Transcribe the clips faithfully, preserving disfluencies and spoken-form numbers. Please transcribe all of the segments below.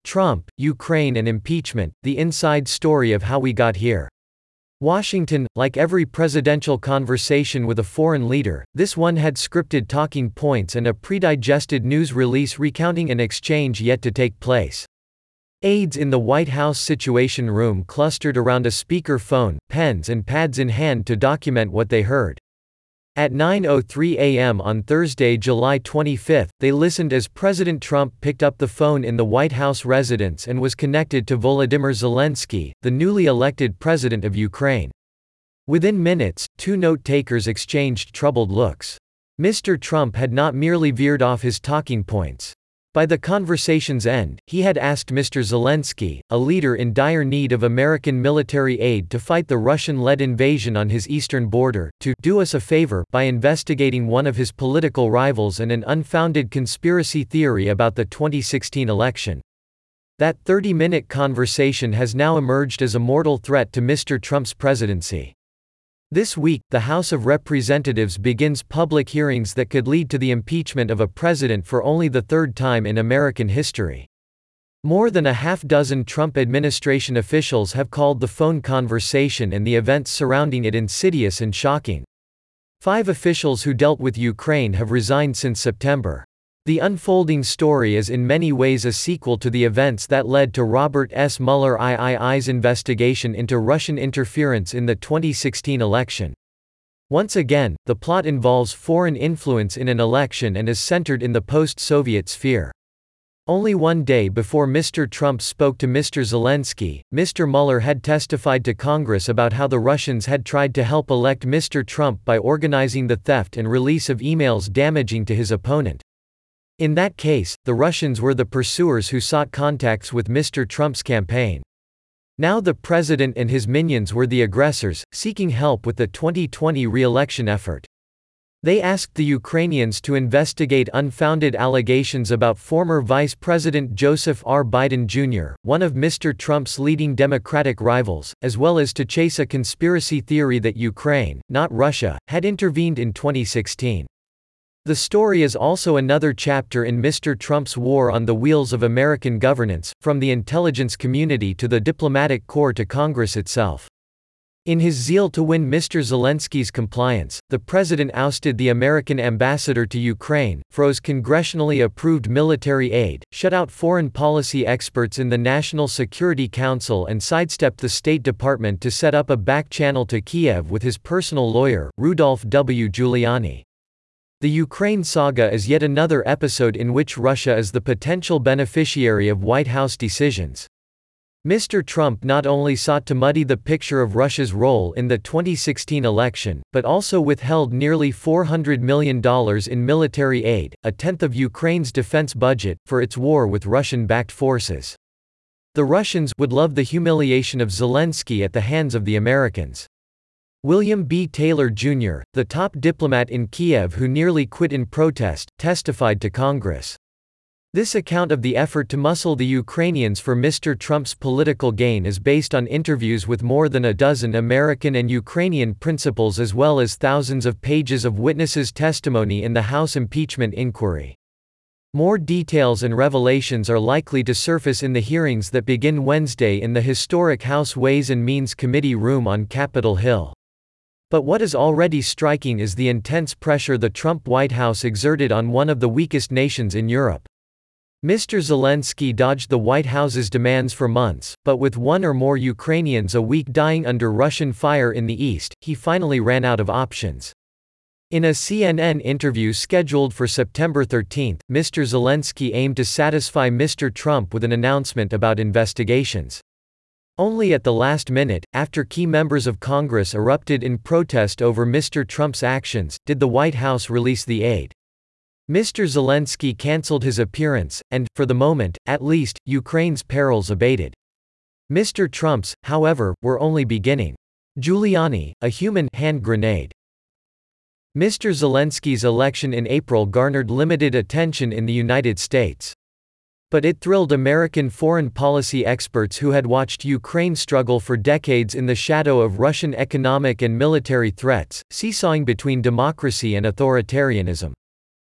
Trump, Ukraine and impeachment, the inside story of how we got here. Washington, like every presidential conversation with a foreign leader, this one had scripted talking points and a pre-digested news release recounting an exchange yet to take place. Aides in the White House Situation Room clustered around a speaker phone, pens and pads in hand to document what they heard. At nine oh three a m on Thursday, July twenty-fifth, they listened as President Trump picked up the phone in the White House residence and was connected to Volodymyr Zelensky, the newly elected president of Ukraine. Within minutes, two note-takers exchanged troubled looks. Mister Trump had not merely veered off his talking points. By the conversation's end, he had asked Mister Zelensky, a leader in dire need of American military aid to fight the Russian-led invasion on his eastern border, to do us a favor by investigating one of his political rivals and an unfounded conspiracy theory about the twenty sixteen election. That thirty-minute conversation has now emerged as a mortal threat to Mister Trump's presidency. This week, the House of Representatives begins public hearings that could lead to the impeachment of a president for only the third time in American history. More than a half dozen Trump administration officials have called the phone conversation and the events surrounding it insidious and shocking. Five officials who dealt with Ukraine have resigned since September. The unfolding story is in many ways a sequel to the events that led to Robert S. Mueller's I I's investigation into Russian interference in the twenty sixteen election. Once again, the plot involves foreign influence in an election and is centered in the post-Soviet sphere. Only one day before Mister Trump spoke to Mister Zelensky, Mister Mueller had testified to Congress about how the Russians had tried to help elect Mister Trump by organizing the theft and release of emails damaging to his opponent. In that case, the Russians were the pursuers who sought contacts with Mister Trump's campaign. Now the president and his minions were the aggressors, seeking help with the twenty twenty re-election effort. They asked the Ukrainians to investigate unfounded allegations about former Vice President Joseph R. Biden Junior, one of Mister Trump's leading Democratic rivals, as well as to chase a conspiracy theory that Ukraine, not Russia, had intervened in twenty sixteen. The story is also another chapter in Mister Trump's war on the wheels of American governance, from the intelligence community to the diplomatic corps to Congress itself. In his zeal to win Mister Zelensky's compliance, the president ousted the American ambassador to Ukraine, froze congressionally approved military aid, shut out foreign policy experts in the National Security Council and sidestepped the State Department to set up a back channel to Kiev with his personal lawyer, Rudolph W. Giuliani. The Ukraine saga is yet another episode in which Russia is the potential beneficiary of White House decisions. Mister Trump not only sought to muddy the picture of Russia's role in the twenty sixteen election, but also withheld nearly four hundred million dollars in military aid, a tenth of Ukraine's defense budget, for its war with Russian-backed forces. The Russians would love the humiliation of Zelensky at the hands of the Americans. William B. Taylor Junior, the top diplomat in Kiev who nearly quit in protest, testified to Congress. This account of the effort to muscle the Ukrainians for Mister Trump's political gain is based on interviews with more than a dozen American and Ukrainian principals as well as thousands of pages of witnesses' testimony in the House impeachment inquiry. More details and revelations are likely to surface in the hearings that begin Wednesday in the historic House Ways and Means Committee room on Capitol Hill. But what is already striking is the intense pressure the Trump White House exerted on one of the weakest nations in Europe. Mister Zelensky dodged the White House's demands for months, but with one or more Ukrainians a week dying under Russian fire in the east, he finally ran out of options. In a C N N interview scheduled for September thirteenth, Mister Zelensky aimed to satisfy Mister Trump with an announcement about investigations. Only at the last minute, after key members of Congress erupted in protest over Mister Trump's actions, did the White House release the aid. Mister Zelensky cancelled his appearance, and, for the moment, at least, Ukraine's perils abated. Mister Trump's, however, were only beginning. Giuliani, a human hand grenade. Mister Zelensky's election in April garnered limited attention in the United States. But it thrilled American foreign policy experts who had watched Ukraine struggle for decades in the shadow of Russian economic and military threats, seesawing between democracy and authoritarianism.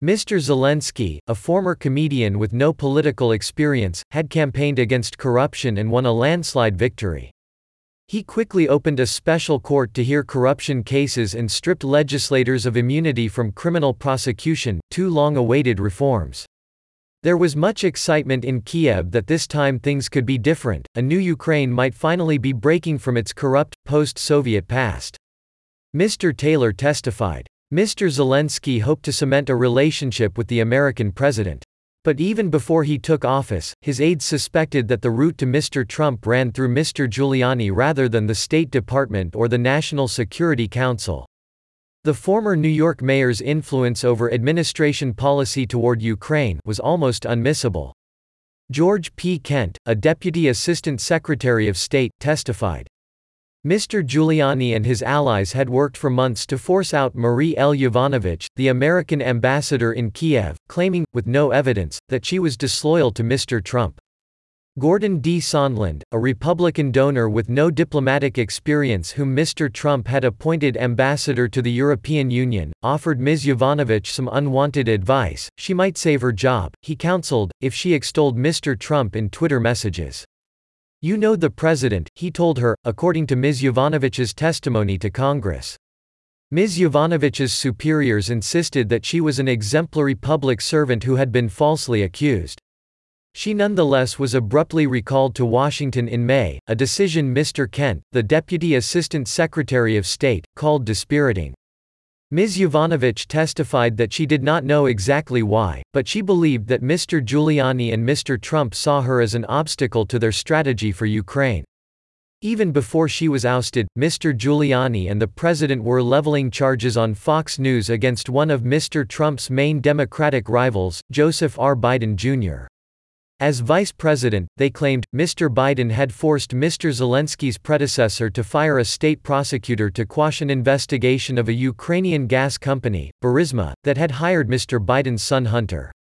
Mister Zelensky, a former comedian with no political experience, had campaigned against corruption and won a landslide victory. He quickly opened a special court to hear corruption cases and stripped legislators of immunity from criminal prosecution, two long-awaited reforms. There was much excitement in Kiev that this time things could be different, a new Ukraine might finally be breaking from its corrupt, post-Soviet past. Mister Taylor testified. Mister Zelensky hoped to cement a relationship with the American president. But even before he took office, his aides suspected that the route to Mister Trump ran through Mister Giuliani rather than the State Department or the National Security Council. The former New York mayor's influence over administration policy toward Ukraine was almost unmissable. George P. Kent, a deputy assistant secretary of state, testified. Mister Giuliani and his allies had worked for months to force out Marie L. Yovanovitch, the American ambassador in Kiev, claiming, with no evidence, that she was disloyal to Mister Trump. Gordon D. Sondland, a Republican donor with no diplomatic experience whom Mister Trump had appointed ambassador to the European Union, offered Miz Yovanovitch some unwanted advice. She might save her job, he counseled, if she extolled Mister Trump in Twitter messages. "You know the president," he told her, according to Miz Yovanovitch's testimony to Congress. Miz Yovanovitch's superiors insisted that she was an exemplary public servant who had been falsely accused. She nonetheless was abruptly recalled to Washington in May, a decision Mister Kent, the Deputy Assistant Secretary of State, called dispiriting. Miz Yovanovitch testified that she did not know exactly why, but she believed that Mister Giuliani and Mister Trump saw her as an obstacle to their strategy for Ukraine. Even before she was ousted, Mister Giuliani and the president were leveling charges on Fox News against one of Mister Trump's main Democratic rivals, Joseph R. Biden Junior As vice president, they claimed, Mister Biden had forced Mister Zelensky's predecessor to fire a state prosecutor to quash an investigation of a Ukrainian gas company, Burisma, that had hired Mister Biden's son Hunter.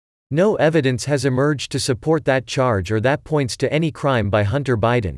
No evidence has emerged to support that charge or that points to any crime by Hunter Biden.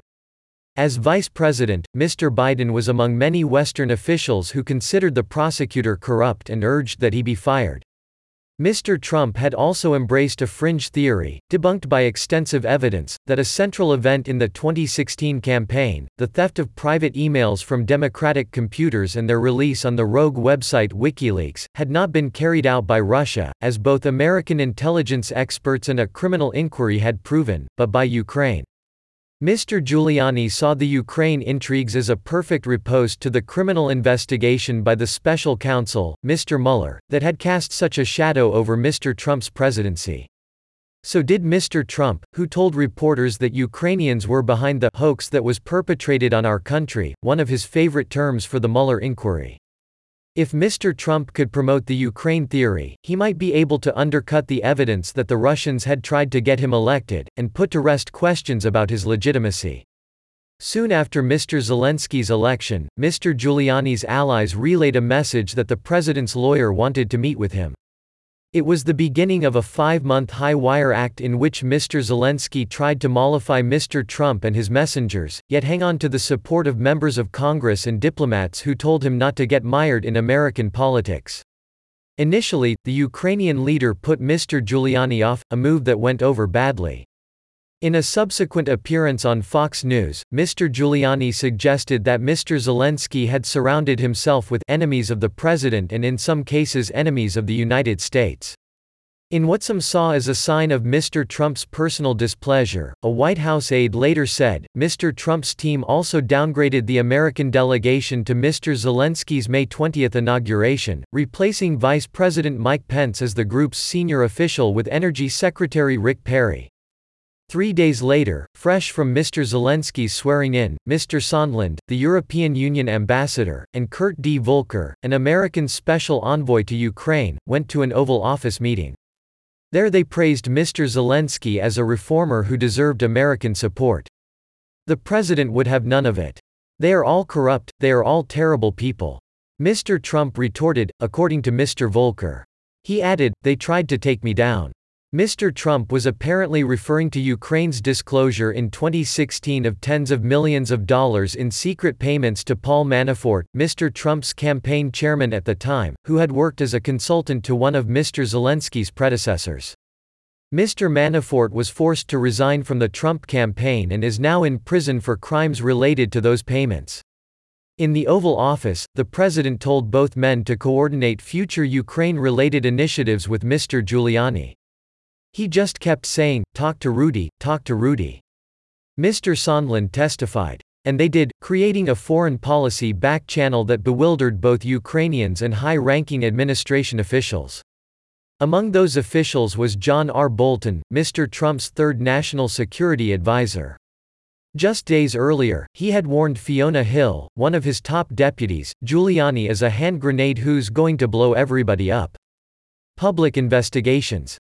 As vice president, Mister Biden was among many Western officials who considered the prosecutor corrupt and urged that he be fired. Mister Trump had also embraced a fringe theory, debunked by extensive evidence, that a central event in the twenty sixteen campaign, the theft of private emails from Democratic computers and their release on the rogue website WikiLeaks, had not been carried out by Russia, as both American intelligence experts and a criminal inquiry had proven, but by Ukraine. Mister Giuliani saw the Ukraine intrigues as a perfect riposte to the criminal investigation by the special counsel, Mister Mueller, that had cast such a shadow over Mister Trump's presidency. So did Mister Trump, who told reporters that Ukrainians were behind the hoax that was perpetrated on our country, one of his favorite terms for the Mueller inquiry. If Mister Trump could promote the Ukraine theory, he might be able to undercut the evidence that the Russians had tried to get him elected, and put to rest questions about his legitimacy. Soon after Mister Zelensky's election, Mister Giuliani's allies relayed a message that the president's lawyer wanted to meet with him. It was the beginning of a five-month high-wire act in which Mister Zelensky tried to mollify Mister Trump and his messengers, yet hang on to the support of members of Congress and diplomats who told him not to get mired in American politics. Initially, the Ukrainian leader put Mister Giuliani off, a move that went over badly. In a subsequent appearance on Fox News, Mister Giuliani suggested that Mister Zelensky had surrounded himself with enemies of the president and in some cases enemies of the United States. In what some saw as a sign of Mister Trump's personal displeasure, a White House aide later said, Mister Trump's team also downgraded the American delegation to Mister Zelensky's May twentieth inauguration, replacing Vice President Mike Pence as the group's senior official with Energy Secretary Rick Perry. Three days later, fresh from Mister Zelensky's swearing-in, Mister Sondland, the European Union ambassador, and Kurt D. Volker, an American special envoy to Ukraine, went to an Oval Office meeting. There they praised Mister Zelensky as a reformer who deserved American support. The president would have none of it. They are all corrupt, they are all terrible people. Mister Trump retorted, according to Mister Volker. He added, they tried to take me down. Mister Trump was apparently referring to Ukraine's disclosure in twenty sixteen of tens of millions of dollars in secret payments to Paul Manafort, Mister Trump's campaign chairman at the time, who had worked as a consultant to one of Mister Zelensky's predecessors. Mister Manafort was forced to resign from the Trump campaign and is now in prison for crimes related to those payments. In the Oval Office, the president told both men to coordinate future Ukraine-related initiatives with Mister Giuliani. He just kept saying, "Talk to Rudy, talk to Rudy." Mister Sondland testified. And they did, creating a foreign policy back channel that bewildered both Ukrainians and high-ranking administration officials. Among those officials was John R. Bolton, Mister Trump's third national security advisor. Just days earlier, he had warned Fiona Hill, one of his top deputies, Giuliani is a hand grenade who's going to blow everybody up. Public investigations.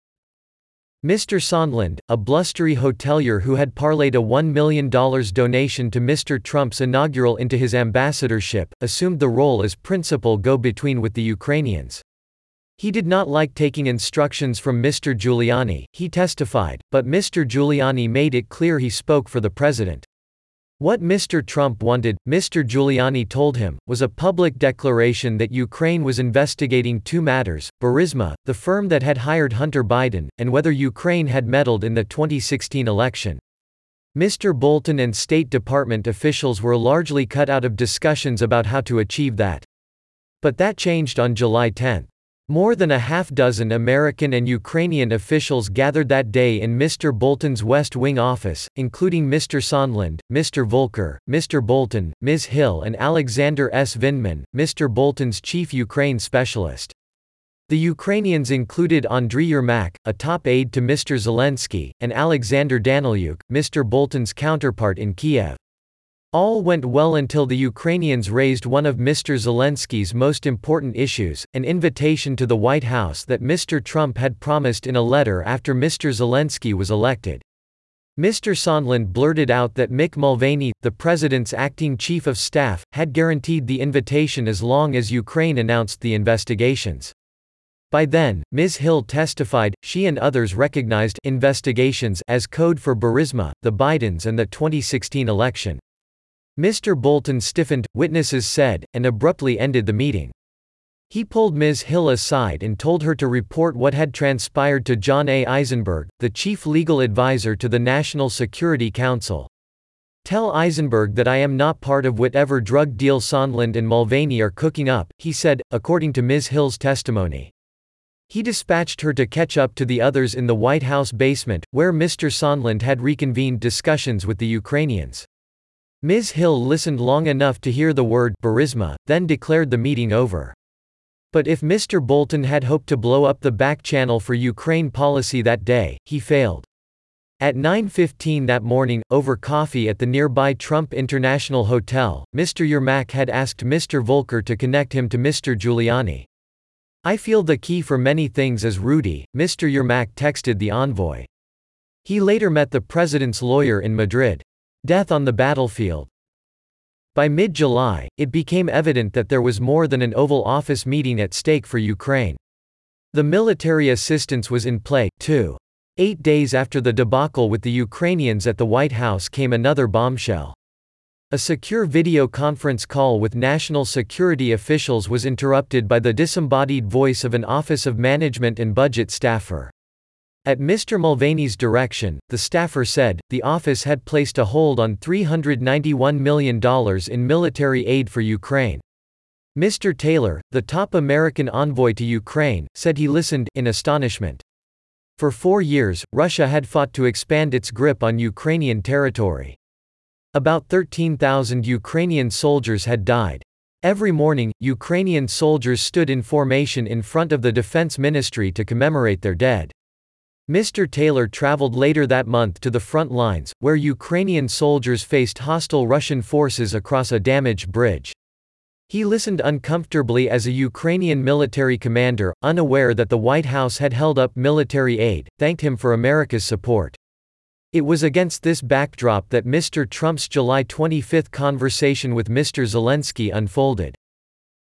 Mister Sondland, a blustery hotelier who had parlayed a one million dollar donation to Mister Trump's inaugural into his ambassadorship, assumed the role as principal go-between with the Ukrainians. He did not like taking instructions from Mister Giuliani, he testified, but Mister Giuliani made it clear he spoke for the president. What Mister Trump wanted, Mister Giuliani told him, was a public declaration that Ukraine was investigating two matters: Burisma, the firm that had hired Hunter Biden, and whether Ukraine had meddled in the twenty sixteen election. Mister Bolton and State Department officials were largely cut out of discussions about how to achieve that. But that changed on July tenth. More than a half dozen American and Ukrainian officials gathered that day in Mister Bolton's West Wing office, including Mister Sondland, Mister Volker, Mister Bolton, Miz Hill and Alexander S. Vindman, Mister Bolton's chief Ukraine specialist. The Ukrainians included Andriy Yermak, a top aide to Mister Zelensky, and Alexander Danilyuk, Mister Bolton's counterpart in Kiev. All went well until the Ukrainians raised one of Mister Zelensky's most important issues, an invitation to the White House that Mister Trump had promised in a letter after Mister Zelensky was elected. Mister Sondland blurted out that Mick Mulvaney, the president's acting chief of staff, had guaranteed the invitation as long as Ukraine announced the investigations. By then, Miz Hill testified, she and others recognized investigations as code for Burisma, the Bidens and the twenty sixteen election. Mister Bolton stiffened, witnesses said, and abruptly ended the meeting. He pulled Miz Hill aside and told her to report what had transpired to John A. Eisenberg, the chief legal advisor to the National Security Council. "Tell Eisenberg that I am not part of whatever drug deal Sondland and Mulvaney are cooking up," he said, according to Miz Hill's testimony. He dispatched her to catch up to the others in the White House basement, where Mister Sondland had reconvened discussions with the Ukrainians. Miz Hill listened long enough to hear the word Burisma, then declared the meeting over. But if Mister Bolton had hoped to blow up the back channel for Ukraine policy that day, he failed. At nine fifteen that morning, over coffee at the nearby Trump International Hotel, Mister Yermak had asked Mister Volker to connect him to Mister Giuliani. "I feel the key for many things is Rudy," Mister Yermak texted the envoy. He later met the president's lawyer in Madrid. Death on the battlefield. By mid-July, it became evident that there was more than an Oval Office meeting at stake for Ukraine. The military assistance was in play, too. Eight days after the debacle with the Ukrainians at the White House came another bombshell. A secure video conference call with national security officials was interrupted by the disembodied voice of an Office of Management and Budget staffer. At Mister Mulvaney's direction, the staffer said, the office had placed a hold on three hundred ninety-one million dollars in military aid for Ukraine. Mister Taylor, the top American envoy to Ukraine, said he listened in astonishment. For four years, Russia had fought to expand its grip on Ukrainian territory. About thirteen thousand Ukrainian soldiers had died. Every morning, Ukrainian soldiers stood in formation in front of the Defense Ministry to commemorate their dead. Mister Taylor traveled later that month to the front lines, where Ukrainian soldiers faced hostile Russian forces across a damaged bridge. He listened uncomfortably as a Ukrainian military commander, unaware that the White House had held up military aid, thanked him for America's support. It was against this backdrop that Mister Trump's July twenty-fifth conversation with Mister Zelensky unfolded.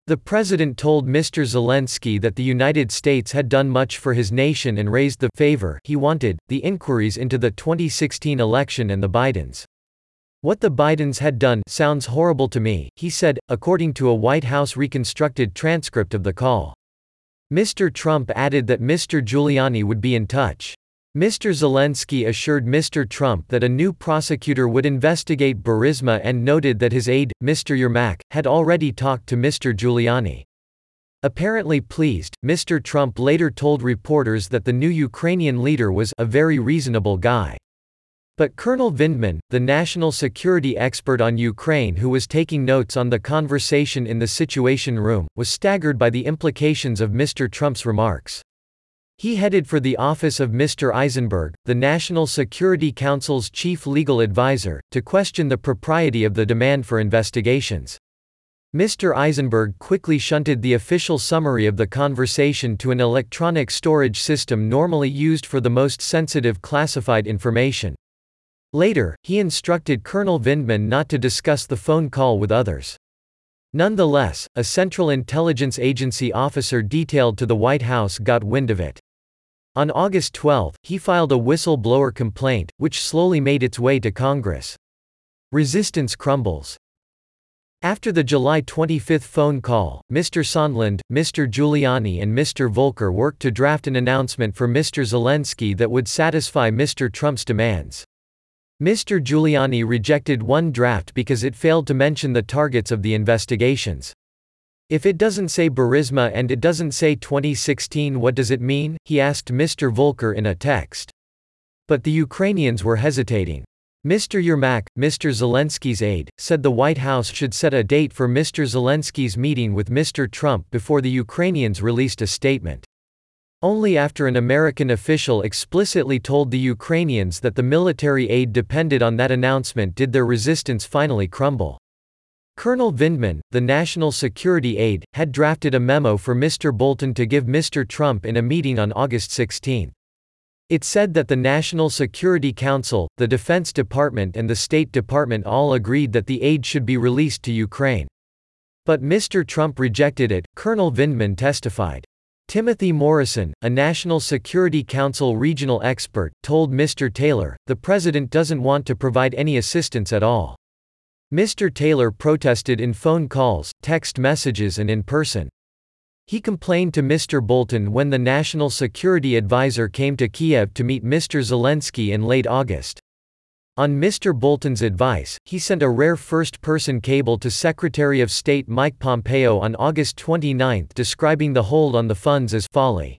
The president told Mister Zelensky that the United States had done much for his nation and raised the favor he wanted, the inquiries into the twenty sixteen election and the Bidens. What the Bidens had done sounds horrible to me, he said, according to a White House reconstructed transcript of the call. Mister Trump added that Mister Giuliani would be in touch. Mister Zelensky assured Mister Trump that a new prosecutor would investigate Burisma and noted that his aide, Mister Yermak, had already talked to Mister Giuliani. Apparently pleased, Mister Trump later told reporters that the new Ukrainian leader was a very reasonable guy. But Colonel Vindman, the national security expert on Ukraine who was taking notes on the conversation in the Situation Room, was staggered by the implications of Mister Trump's remarks. He headed for the office of Mister Eisenberg, the National Security Council's chief legal advisor, to question the propriety of the demand for investigations. Mister Eisenberg quickly shunted the official summary of the conversation to an electronic storage system normally used for the most sensitive classified information. Later, he instructed Colonel Vindman not to discuss the phone call with others. Nonetheless, a Central Intelligence Agency officer detailed to the White House got wind of it. On August twelfth, he filed a whistleblower complaint, which slowly made its way to Congress. Resistance crumbles. After the July twenty-fifth phone call, Mister Sondland, Mister Giuliani and Mister Volker worked to draft an announcement for Mister Zelensky that would satisfy Mister Trump's demands. Mister Giuliani rejected one draft because it failed to mention the targets of the investigations. "If it doesn't say Burisma and it doesn't say twenty sixteen, what does it mean?" he asked Mister Volker in a text. But the Ukrainians were hesitating. Mister Yermak, Mister Zelensky's aide, said the White House should set a date for Mister Zelensky's meeting with Mister Trump before the Ukrainians released a statement. Only after an American official explicitly told the Ukrainians that the military aid depended on that announcement did their resistance finally crumble. Colonel Vindman, the national security aide, had drafted a memo for Mister Bolton to give Mister Trump in a meeting on August sixteenth. It said that the National Security Council, the Defense Department and the State Department all agreed that the aid should be released to Ukraine. But Mister Trump rejected it, Colonel Vindman testified. Timothy Morrison, a National Security Council regional expert, told Mister Taylor, "The president doesn't want to provide any assistance at all." Mister Taylor protested in phone calls, text messages and in person. He complained to Mister Bolton when the National Security Advisor came to Kiev to meet Mister Zelensky in late August. On Mister Bolton's advice, he sent a rare first-person cable to Secretary of State Mike Pompeo on August twenty-ninth describing the hold on the funds as folly.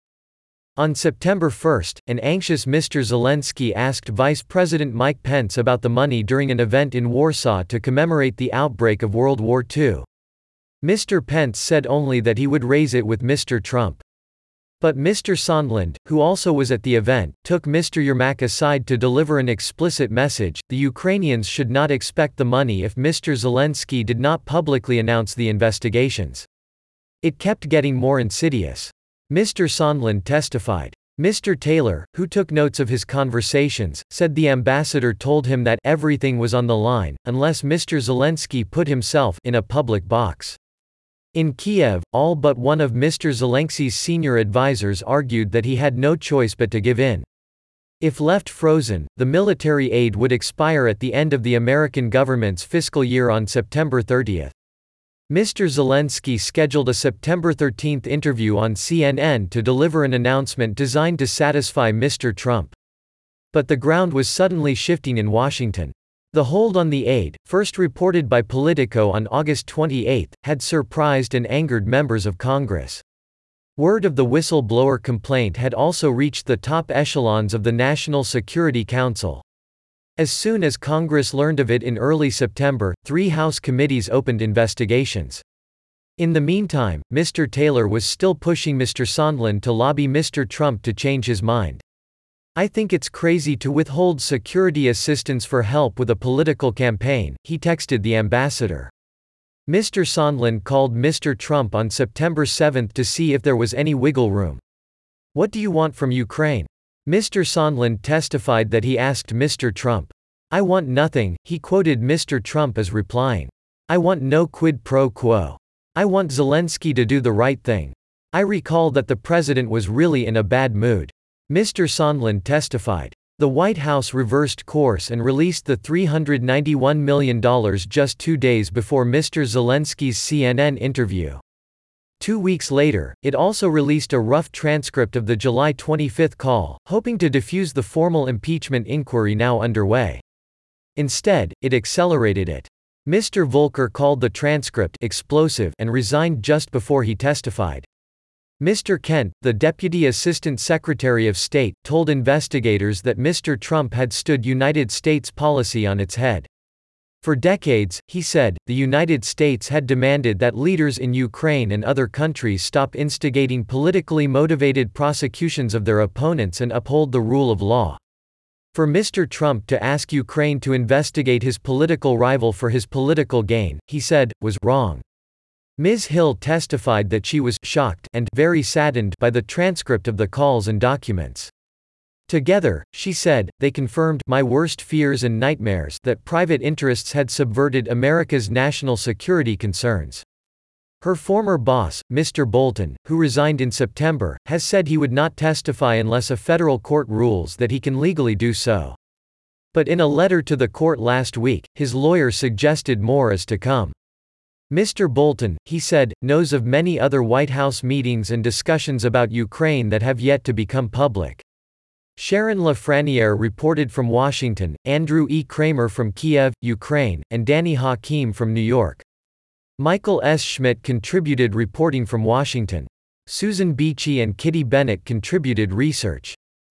On September first, an anxious Mister Zelensky asked Vice President Mike Pence about the money during an event in Warsaw to commemorate the outbreak of World War Two. Mister Pence said only that he would raise it with Mister Trump. But Mister Sondland, who also was at the event, took Mister Yermak aside to deliver an explicit message: the Ukrainians should not expect the money if Mister Zelensky did not publicly announce the investigations. It kept getting more insidious. Mister Sondland testified. Mister Taylor, who took notes of his conversations, said the ambassador told him that everything was on the line, unless Mister Zelensky put himself in a public box. In Kiev, all but one of Mister Zelensky's senior advisors argued that he had no choice but to give in. If left frozen, the military aid would expire at the end of the American government's fiscal year on September thirtieth. Mister Zelensky scheduled a September thirteenth interview on C N N to deliver an announcement designed to satisfy Mister Trump. But the ground was suddenly shifting in Washington. The hold on the aid, first reported by Politico on August twenty-eighth, had surprised and angered members of Congress. Word of the whistleblower complaint had also reached the top echelons of the National Security Council. As soon as Congress learned of it in early September, three House committees opened investigations. In the meantime, Mister Taylor was still pushing Mister Sondland to lobby Mister Trump to change his mind. "I think it's crazy to withhold security assistance for help with a political campaign," he texted the ambassador. Mister Sondland called Mister Trump on September seventh to see if there was any wiggle room. "What do you want from Ukraine?" Mister Sondland testified that he asked Mister Trump. "I want nothing," he quoted Mister Trump as replying. "I want no quid pro quo." I want Zelensky to do the right thing. I recall that the president was really in a bad mood. Mister Sondland testified. The White House reversed course and released the three hundred ninety-one million dollars just two days before Mister Zelensky's C N N interview. Two weeks later, it also released a rough transcript of the July twenty-fifth call, hoping to defuse the formal impeachment inquiry now underway. Instead, it accelerated it. Mister Volker called the transcript explosive and resigned just before he testified. Mister Kent, the Deputy Assistant Secretary of State, told investigators that Mister Trump had stood United States policy on its head. For decades, he said, the United States had demanded that leaders in Ukraine and other countries stop instigating politically motivated prosecutions of their opponents and uphold the rule of law. For Mister Trump to ask Ukraine to investigate his political rival for his political gain, he said, was wrong. Miz Hill testified that she was shocked and very saddened by the transcript of the calls and documents. Together, she said, they confirmed my worst fears and nightmares that private interests had subverted America's national security concerns. Her former boss, Mister Bolton, who resigned in September, has said he would not testify unless a federal court rules that he can legally do so. But in a letter to the court last week, his lawyer suggested more is to come. Mister Bolton, he said, knows of many other White House meetings and discussions about Ukraine that have yet to become public. Sharon Lafreniere reported from Washington, Andrew E. Kramer from Kiev, Ukraine, and Danny Hakim from New York. Michael S. Schmidt contributed reporting from Washington. Susan Beachy and Kitty Bennett contributed research.